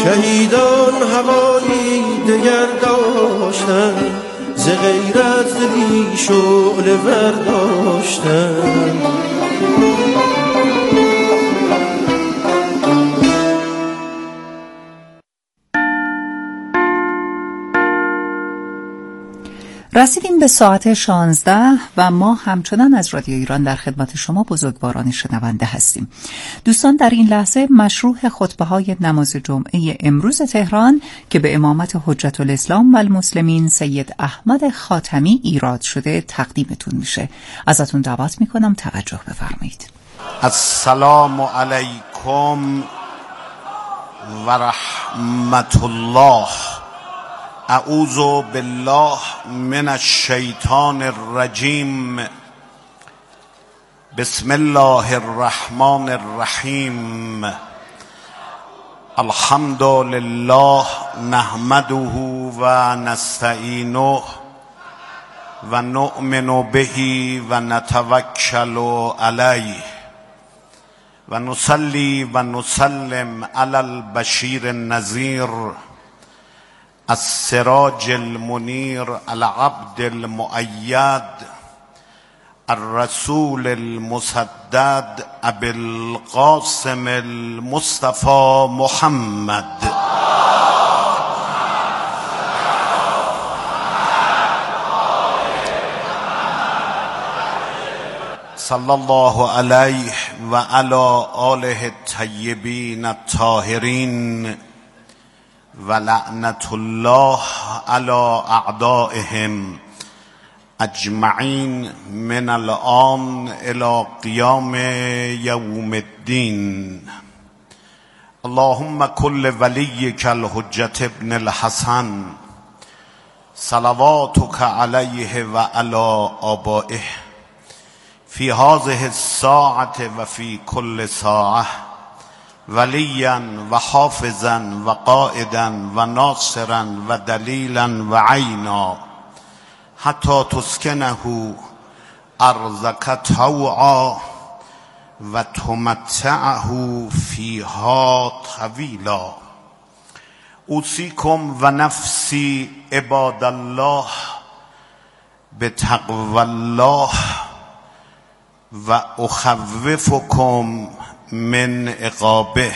شهیدان هوایی دگر داشتن، ز غیرت دلی شعله برداشتن. رسیدیم به ساعت 16 و ما همچنان از رادیو ایران در خدمت شما بزرگواران شنونده هستیم. دوستان، در این لحظه مشروح خطبه‌های نماز جمعه امروز تهران که به امامت حجت الاسلام و المسلمین سید احمد خاتمی ایراد شده تقدیمتون میشه. ازتون دعوت میکنم توجه بفرمایید. السلام علیکم و رحمت الله. اعوذ بالله من الشیطان الرجیم. بسم الله الرحمن الرحیم. الحمد لله نحمده و نستعینه و نؤمن به و نتوکل علیه و نصلی و نسلم علی البشیر النذیر السراج المنیر العبد المؤید الرسول المسدد ابی القاسم المصطفى محمد صلی الله علیه و علی آله الطیبین الطاهرین و لعنت الله علی اعدائهم اجمعین من الآن الی قیام یوم الدین. اللهم کل ولیک الحجة ابن الحسن صلواتک علیه و علی آبائه فی هذه الساعة و فی کل ساعة ولیا و حافظا و قائدا و ناصرا و دلیلا و عینا حتی تسکنه ارضک طوعا و تمتعه فیها طویلا. اوصیکم و نفسی عباد الله بتقوی الله و اخوفکم من عقابه.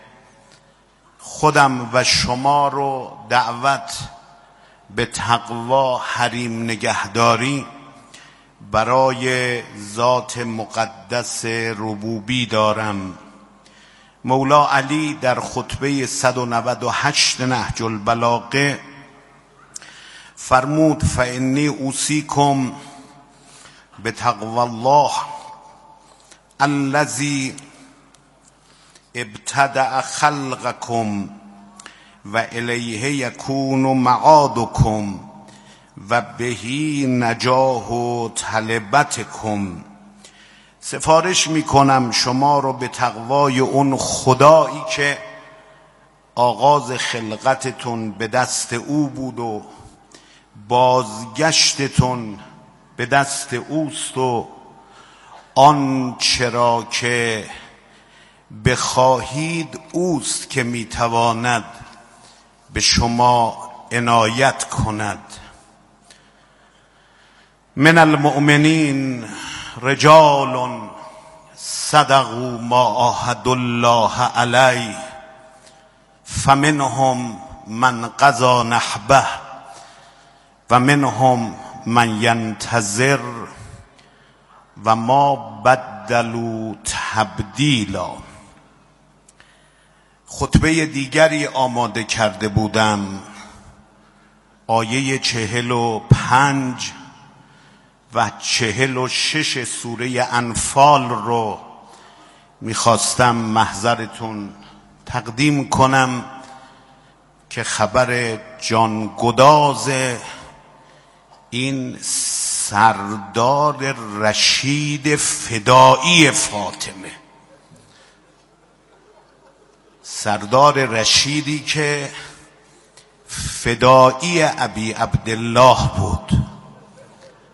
خودم و شما رو دعوت به تقوا حریم نگهداری برای ذات مقدس ربوبی دارم. مولا علی در خطبه 198 نهج البلاغه فرمود فانی اوصیکم بتقوی الله الذی ابتدأ خلقکم و الیه یکون معادکم و بهی نجاه طلبتکم. سفارش میکنم شما رو به تقوای اون خدایی که آغاز خلقتتون به دست او بود و بازگشتتون به دست اوست و آن چرا که بخواهید اوست که میتواند به شما عنایت کند. من المؤمنین رجال صدقوا ما عاهدوا الله علیه فمنهم من قضی نحبه و منهم من ینتظر و ما بدلوا تبدیلا. خطبه دیگری آماده کرده بودم، آیه 45 و 46 سوره انفال رو میخواستم محضرتون تقدیم کنم که خبر جانگداز این سردار رشید فدایی فاطمه، سردار رشیدی که فدایی ابی عبدالله بود.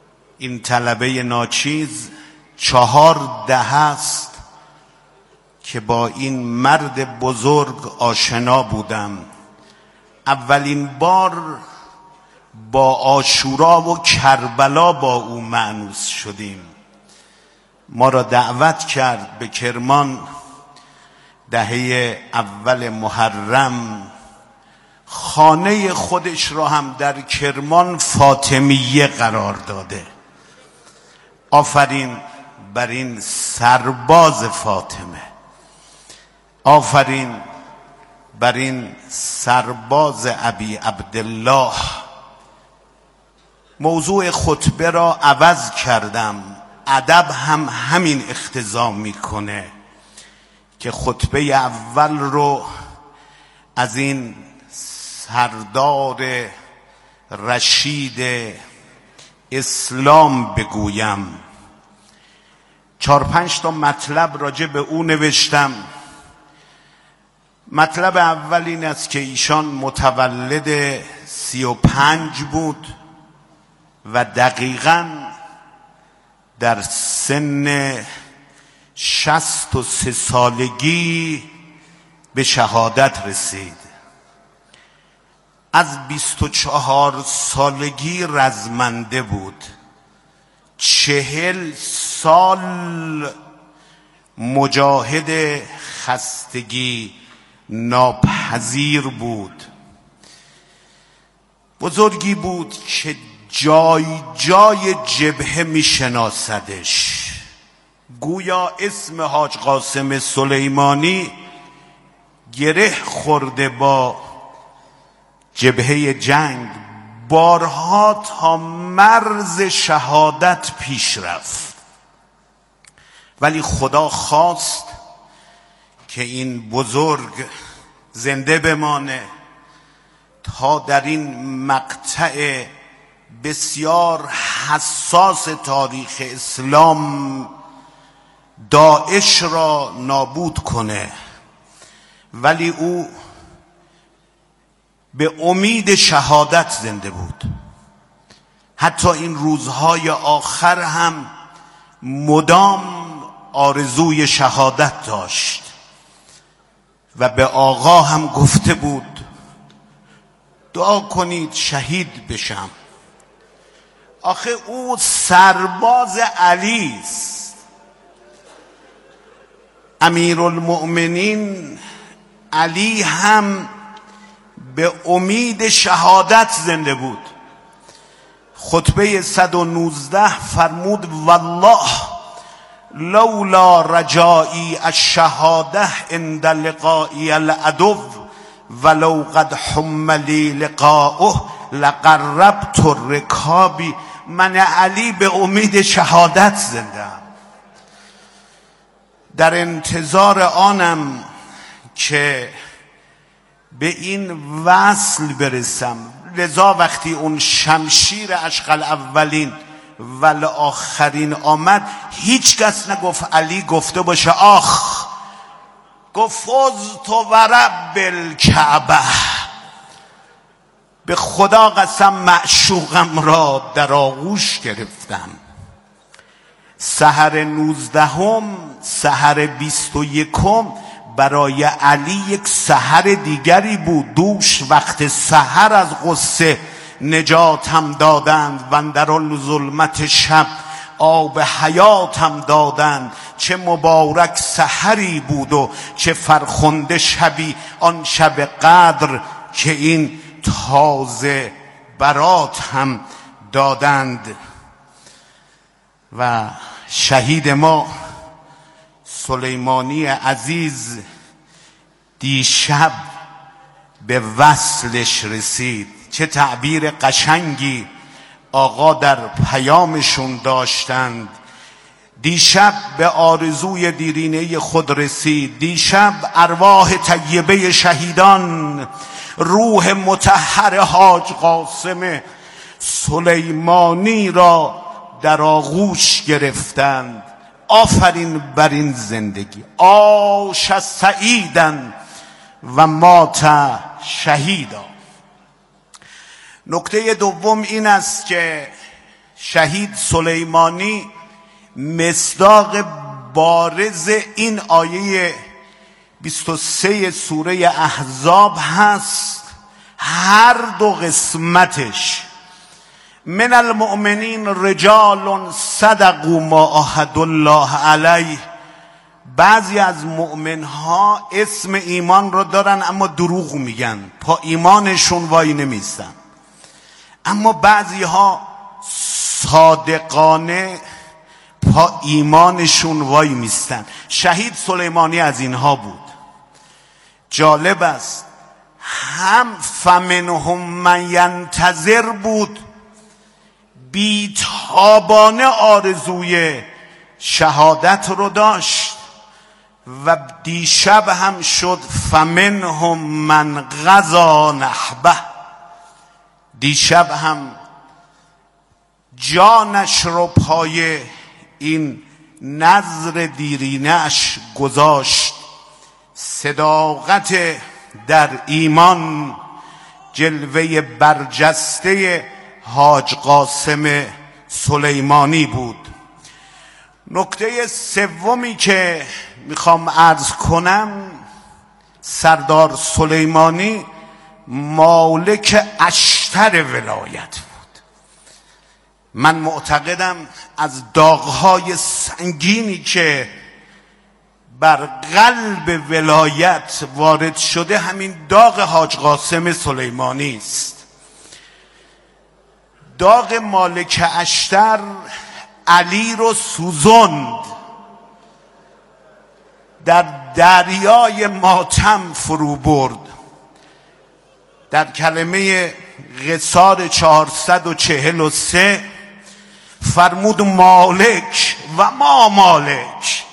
این طلبه ناچیز 4 دهه است که با این مرد بزرگ آشنا بودم. اولین بار با عاشورا و کربلا با او مأنوس شدیم. ما را دعوت کرد به کرمان، دهه اول محرم. خانه خودش را هم در کرمان فاطمیه قرار داده. آفرین بر این سرباز فاطمه، آفرین بر این سرباز ابی عبدالله. موضوع خطبه را عوض کردم. ادب هم همین اقتضا میکنه که خطبه اول رو از این سردار رشید اسلام بگویم. 4-5 تا مطلب راجع به او نوشتم. مطلب اول این است که ایشان متولد 35 بود و دقیقاً در سن 63 سالگی به شهادت رسید. از 24 سالگی رزمنده بود. 40 سال مجاهد خستگی ناپذیر بود. بزرگی بود که جای جای جبهه میشناسدش. گویا اسم حاج قاسم سلیمانی گره خورده با جبهه جنگ. بارها تا مرز شهادت پیش رفت، ولی خدا خواست که این بزرگ زنده بمانه تا در این مقطع بسیار حساس تاریخ اسلام داعش را نابود کنه. ولی او به امید شهادت زنده بود. حتی این روزهای آخر هم مدام آرزوی شهادت داشت و به آقا هم گفته بود دعا کنید شهید بشم. آخه او سرباز علی است. امیرالمؤمنین علی هم به امید شهادت زنده بود. خطبه 119 فرمود والله لولا رجائی الشهاده عند لقائی العدو ولو قد حملی لقاؤه لقربت الرکابی. من علی به امید شهادت زنده‌ام، در انتظار آنم که به این وصل برسم. لذا وقتی اون شمشیر اشق الاولین و آخرین آمد، هیچ کس نگفت علی گفته باشه آخ، گفت فزت و رب الکعبه، به خدا قسم معشوقم را در آغوش گرفتم. سحر 19، سحر 21 برای علی یک سحر دیگری بود. دوش وقت سحر از غصه نجاتم دادند و اندر ظلمت شب آب حیاتم دادند. چه مبارک سحری بود و چه فرخنده شبی آن شب قدر که این تازه برات هم دادند. و شهید ما سلیمانی عزیز دیشب به وصلش رسید. چه تعبیر قشنگی آقا در پیامشون داشتند. دیشب به آرزوی دیرینه خود رسید. دیشب ارواح طیبه شهیدان روح مطهر حاج قاسم سلیمانی را در آغوش گرفتند. آفرین بر این زندگی. عاش سعیداً و مات شهیدا. نکته دوم این است که شهید سلیمانی مصداق بارز این آیه 23 سوره احزاب هست. هر دو قسمتش من المؤمنین رجال صدقوا ما عاهدوا الله علیه. بعضی از مؤمنها اسم ایمان رو دارن اما دروغ میگن، پا ایمانشون وای نمیستن. اما بعضی ها صادقانه پا ایمانشون وای میستن. شهید سلیمانی از اینها بود. جالب است، هم فمنهم من ینتظر بود، بیتابانه آرزوی شهادت رو داشت، و دیشب هم شد فمنهم من قضا نحبه. دیشب هم جانش رو پای این نظر دیرینش گذاشت. صداقت در ایمان جلوه برجسته حاج قاسم سلیمانی بود. نکته سومی که میخوام عرض کنم، سردار سلیمانی مالک اشتر ولایت بود. من معتقدم از داغ‌های سنگینی که بر قلب ولایت وارد شده همین داغ حاج قاسم سلیمانی است. داغ مالک اشتر علی رو سوزند، در دریای ماتم فرو برد. در کلمه قصار 443 فرمود مالک و ما مالک،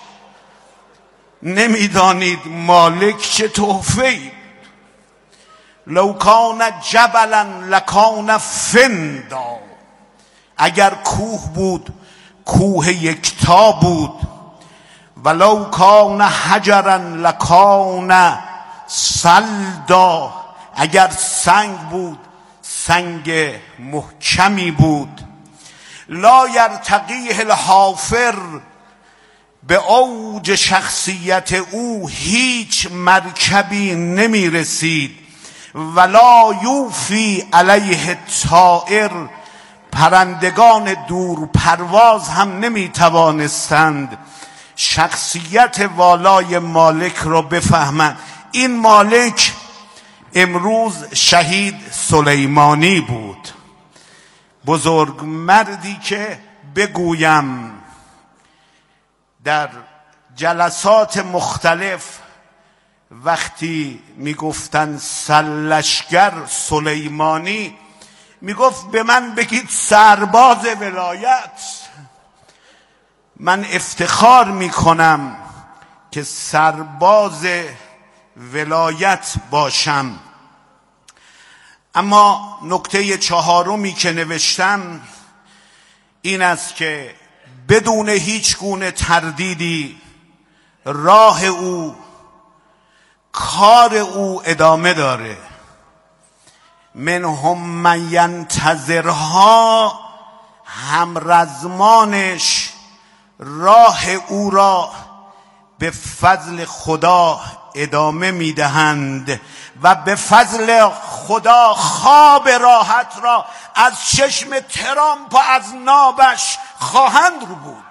نمیدانید مالک چه تحفه‌ای. لو کان جبلا لکان فندا، اگر کوه بود کوه یکتا بود. ولو کان حجرا لکان صلدا، اگر سنگ بود سنگ محکمی بود. لا یرتقیه الحافر، به اوج شخصیت او هیچ مرکبی نمی رسید. ولا یوفی علیه الطائر، پرندگان دور پرواز هم نمی توانستند شخصیت والای مالک رو بفهمند. این مالک امروز شهید سلیمانی بود، بزرگ مردی که بگویم در جلسات مختلف وقتی میگفتن سرلشکر سلیمانی، میگفت به من بگید سرباز ولایت. من افتخار میکنم که سرباز ولایت باشم. اما نکته چهارمی که نوشتم این است که بدون هیچ گونه تردیدی راه او، کار او ادامه داره. منهم من ینتظرها، همرزمانش راه او را به فضل خدا ادامه میدهند و به فضل خدا خواب راحت را از چشم ترامپ و از نابش خواهند رو بود.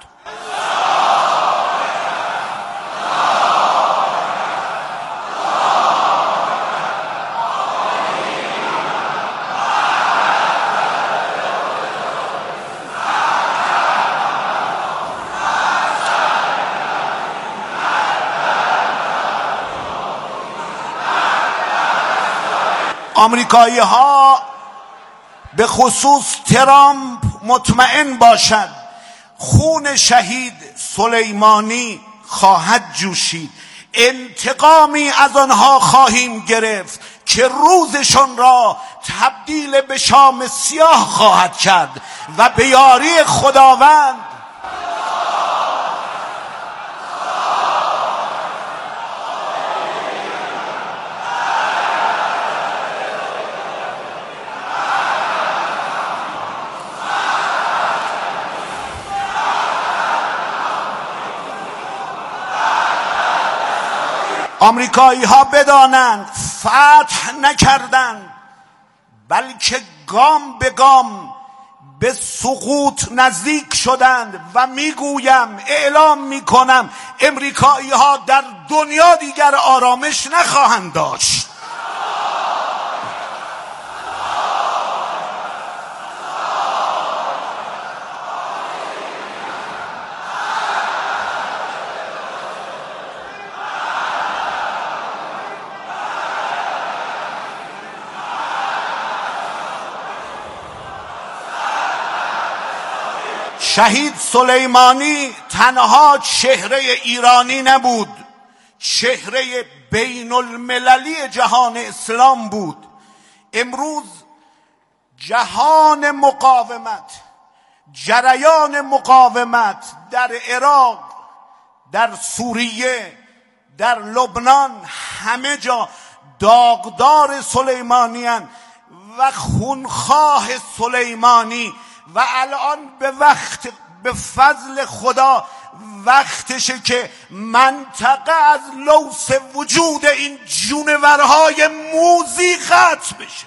آمریکایی ها به خصوص ترامپ مطمئن باشد خون شهید سلیمانی خواهد جوشید. انتقامی از آنها خواهیم گرفت که روزشون را تبدیل به شام سیاه خواهد کرد و به یاری خداوند آمریکایی ها بدانند فتح نکردند، بلکه گام به گام به سقوط نزدیک شدند. و میگویم، اعلام میکنم، امریکایی ها در دنیا دیگر آرامش نخواهند داشت. شهید سلیمانی تنها چهره ایرانی نبود، چهره بین المللی جهان اسلام بود. امروز جهان مقاومت، جریان مقاومت در عراق، در سوریه، در لبنان، همه جا داغدار سلیمانیان و خونخواه سلیمانی. و الان به فضل خدا وقتشه که منطقه از لوث وجود این جونورهای موذی ختم بشه.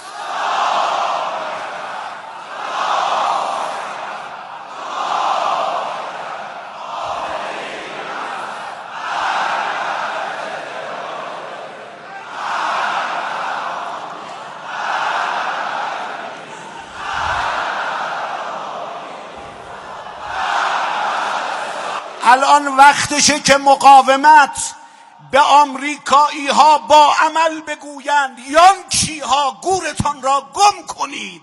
الان وقتشه که مقاومت به آمریکایی ها با عمل بگویند یانکی ها گورتان را گم کنید.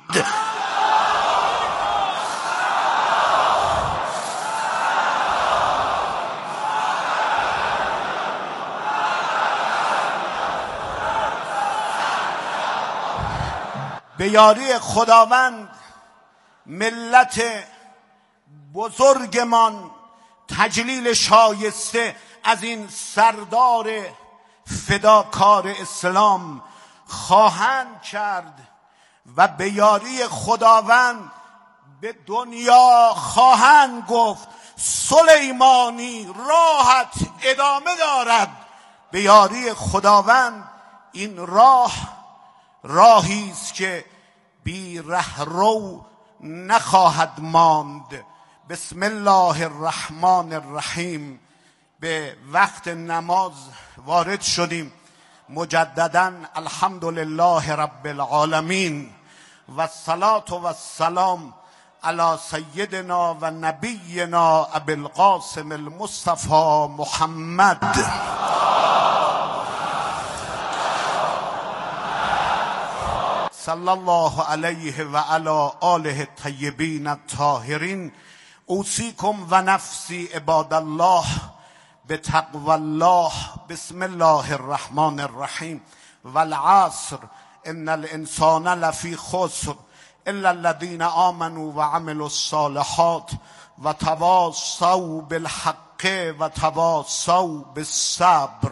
به یاری خداوند ملت بزرگمان تجلیل شایسته از این سردار فداکار اسلام خواهند کرد و به یاری خداوند به دنیا خواهند گفت سلیمانی راحت ادامه دارد. به یاری خداوند این راهی است که بی رهرو نخواهد ماند. بسم الله الرحمن الرحیم. به وقت نماز وارد شدیم. مجددا الحمدلله رب العالمین و الصلاة و السلام علی سیدنا و نبینا ابی القاسم المصطفى محمد. صلی الله علیه و علی آله الطیبین الطاهرین. اوصیکم و نفسی عباد الله بتقوى الله. بسم الله الرحمن الرحیم. والعصر ان الانسان لفی خسر الا الذين آمنوا وعملوا الصالحات وتواصوا بالحق وتواصوا بالصبر.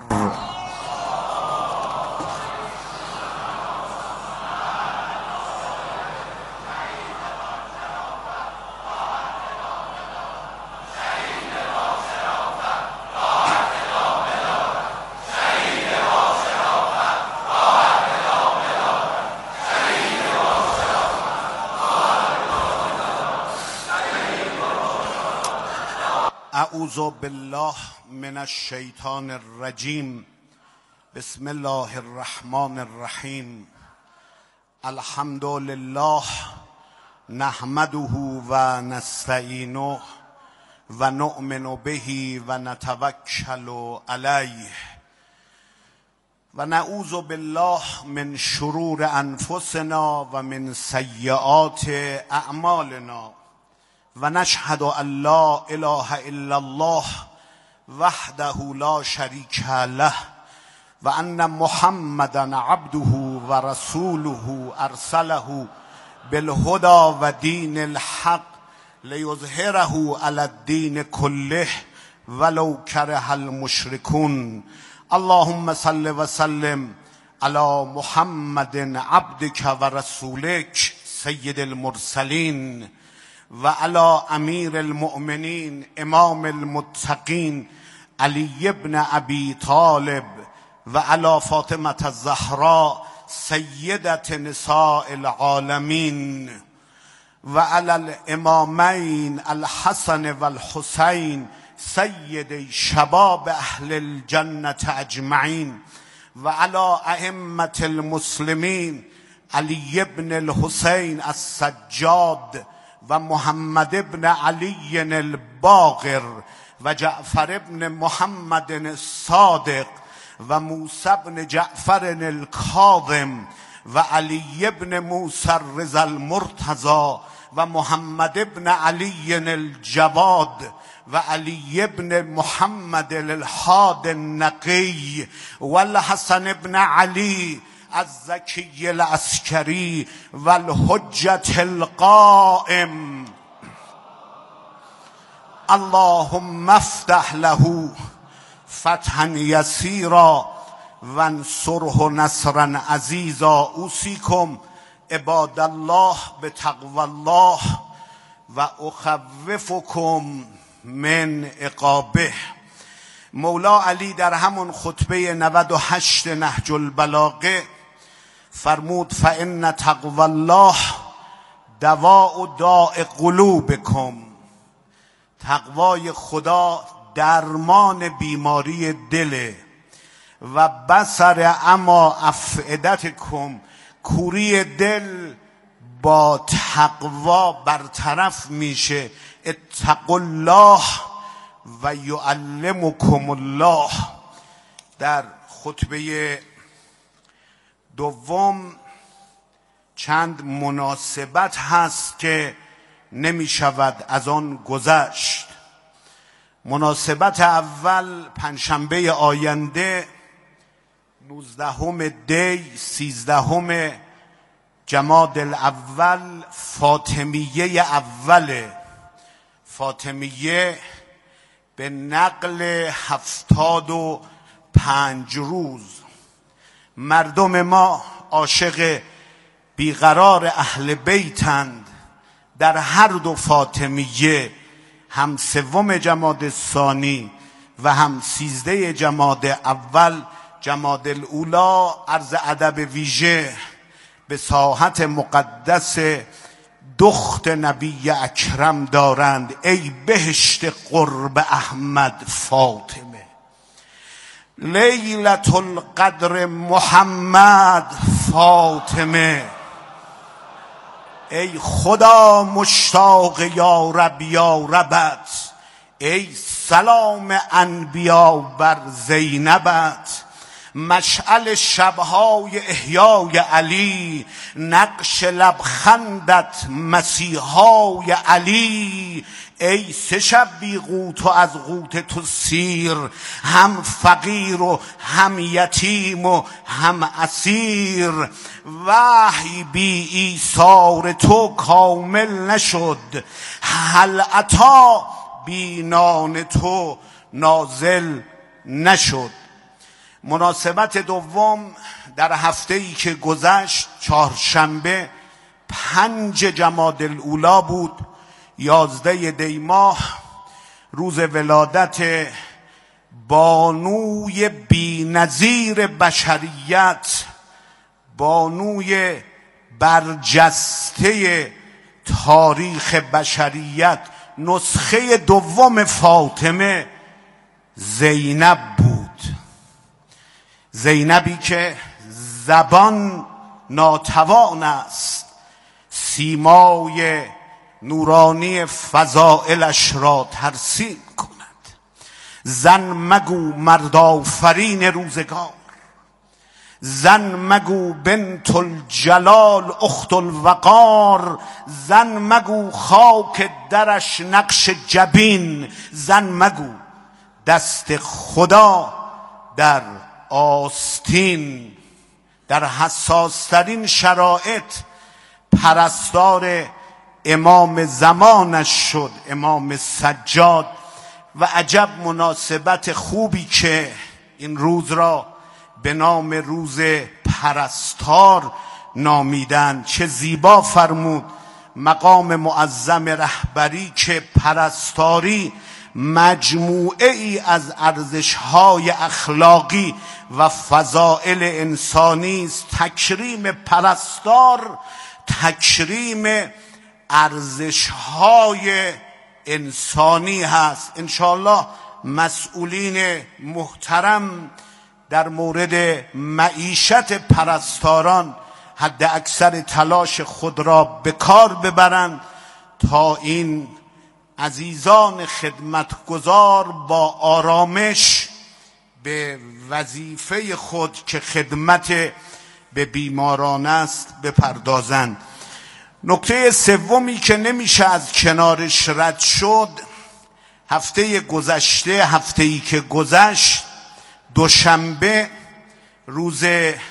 اعوذ بالله من الشیطان الرجیم. بسم الله الرحمن الرحیم. الحمد لله نحمده و نستعینه و نؤمن به و نتوکل علیه و نعوذ بالله من شرور انفسنا و من سیئات اعمالنا و نشهد ان لا اله الا الله وحده لا شریک له و ان محمدا عبده و رسوله ارسله بالهدى و دین الحق لیظهره علی الدین کله ولو کره المشرکون. اللهم صل و سلم علی محمد عبدک و رسولک سید المرسلین و علی امیر المؤمنین امام المتقین علی ابن ابی طالب و علی فاطمه الزهراء سیدت نساء العالمین و علی الامامین الحسن و الحسین سید شباب اهل الجنة اجمعین و علی ائمة المسلمین علی بن الحسین السجاد و محمد بن علی الباقر و جعفر بن محمد الصادق و موسی بن جعفر الکاظم و علی بن موسی الرضا المرتضی و محمد بن علی الجواد و علی بن محمد الهاد النقی و الحسن بن علی الزکی العسکری و الحجة القائم اللهم افتح له فتحا یسیرا وانصره نصرا عزیزا. اوصیکم عباد الله بتقوی الله و اخوفکم من عقابه. مولا علی در همون خطبه 98 نهج البلاغه فرمود فان تقوی الله دواء داء قلوبکم. تقوای خدا درمان بیماری دله و بصر اما افئدتکم. کوری دل با تقوا برطرف میشه. اتقوا الله و یعلمکم الله. در خطبه دوم چند مناسبت هست که نمی شود از آن گذشت. مناسبت اول پنجشنبه آینده 19 دی 13 جمادی الاول فاطمیه اوله. فاطمیه به نقل 75 روز. مردم ما عاشق بیقرار اهل بیتند. در هر دو فاطمیه هم 3 جمادی الثانی و هم 13 جمادی اول جمادی الاولی عرض ادب ویژه به ساحت مقدس دخت نبی اکرم دارند. ای بهشت قرب احمد فاطمه، لیلة القدر محمد فاطمه. ای خدا مشتاق یا ربت، ای سلام انبیا بر زینبت. مشعل شبهای احیای علی، نقش لبخندت مسیحای علی. ای 3 شب بی قوت و از قوت تو سیر، هم فقیر و هم یتیم و هم اسیر. وحی بی ایثار تو کامل نشد، هل عطا بی نان تو نازل نشد. مناسبت دوم در هفته‌ای که گذشت چهارشنبه 5 جمادی الاولی بود. 11 دی ماه روز ولادت بانوی بی‌نظیر بشریت، بانوی برجسته تاریخ بشریت، نسخه دوم فاطمه، زینب بود. زینبی که زبان ناتوان است، سیمای نورانی فضائلش را ترسیم کند. زن مگو مردآفرین روزگار، زن مگو بنت الجلال اخت الوقار. زن مگو خاک درش نقش جبین، زن مگو دست خدا در آستین. در حساسترین شرایط پرستار امام زمانش شد، امام سجاد. و عجب مناسبت خوبی که این روز را به نام روز پرستار نامیدن. چه زیبا فرمود مقام معظم رهبری که پرستاری مجموعه ای از ارزش‌های اخلاقی و فضائل انسانی است. تکریم پرستار تکریم ارزش‌های انسانی هست. انشاءالله مسئولین محترم در مورد معیشت پرستاران حد اکثر تلاش خود را به کار ببرند تا این عزیزان خدمتگزار با آرامش به وظیفه خود که خدمت به بیماران است بپردازند. نکته سومی که نمیشه از کنارش رد شد، هفته گذشته، هفته‌ای که گذشت، دوشنبه روز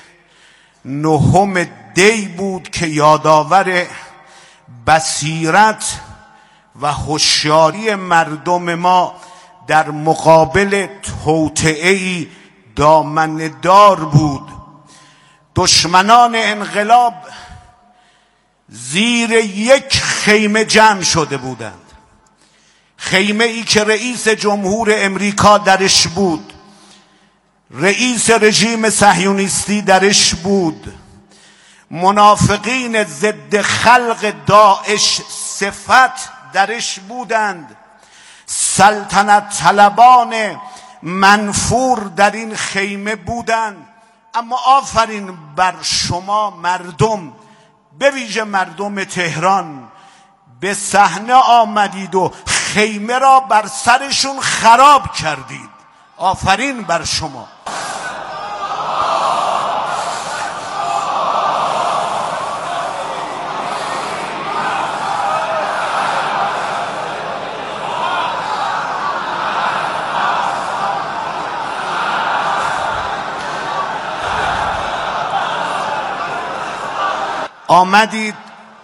9 دی بود که یادآور بصیرت و هوشیاری مردم ما در مقابل توطئه‌ای دامنه‌دار بود. دشمنان انقلاب زیر یک خیمه جمع شده بودند. خیمه ای که رئیس جمهور امریکا درش بود، رئیس رژیم صهیونیستی درش بود، منافقین ضد خلق داعش صفت درش بودند، سلطنت طلبان منفور در این خیمه بودند. اما آفرین بر شما مردم، به ویژه مردم تهران، به صحنه آمدید و خیمه را بر سرشون خراب کردید. آفرین بر شما. آمدید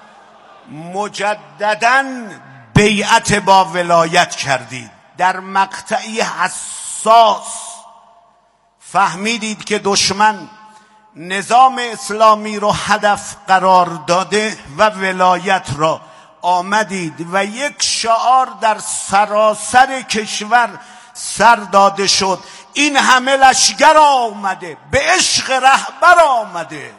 مجدداً بیعت با ولایت کردید. در مقطعی حساس فهمیدید که دشمن نظام اسلامی رو هدف قرار داده و ولایت را آمدید و یک شعار در سراسر کشور سر داده شد: این همه لشکر آمده، به عشق رهبر آمده.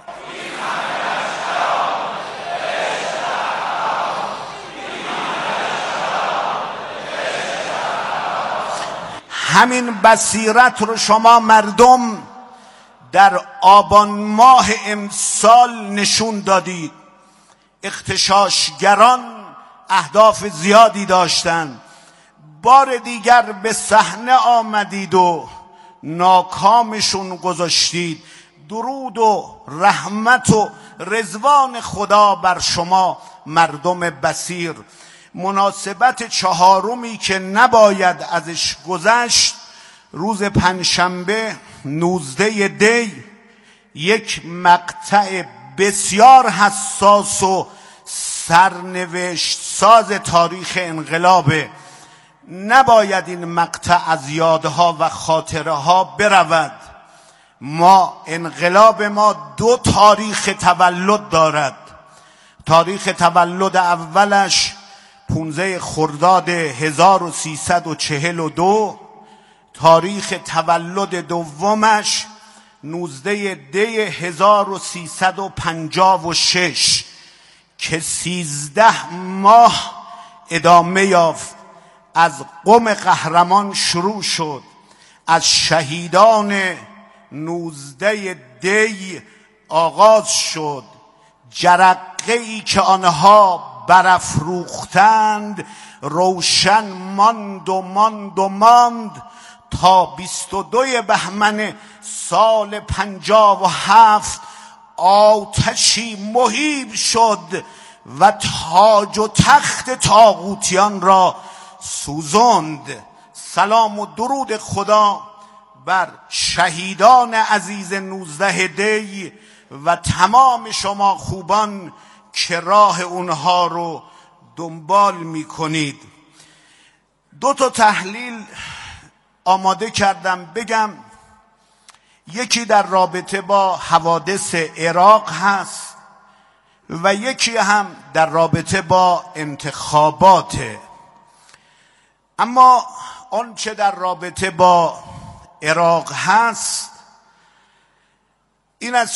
همین بصیرت رو شما مردم در آبان ماه امسال نشون دادید. اغتشاشگران اهداف زیادی داشتند، بار دیگر به صحنه آمدید و ناکامشون گذاشتید. درود و رحمت و رضوان خدا بر شما مردم بصیر. مناسبت چهارمی که نباید ازش گذشت، روز پنجشنبه 19 دی، یک مقطع بسیار حساس و سرنوشت ساز تاریخ انقلابه. نباید این مقطع از یادها و خاطره ها برود. انقلاب ما 2 تاریخ تولد دارد. تاریخ تولد اولش 15 خرداد 1342، تاریخ تولد دومش 19 دی 1356 که 13 ماه ادامه یافت. از قم قهرمان شروع شد، از شهیدان 19 دی آغاز شد. جرقه ای که آنها برافروختند روشن ماند و ماند و ماند تا 22 بهمن سال 57 آتشی مهیب شد و تاج و تخت طاغوتیان را سوزاند. سلام و درود خدا بر شهیدان عزیز 19 دی و تمام شما خوبان که راه اونها رو دنبال میکنید. 2 تا تحلیل آماده کردم بگم. یکی در رابطه با حوادث عراق هست و یکی هم در رابطه با انتخابات. اما آنچه در رابطه با عراق هست این است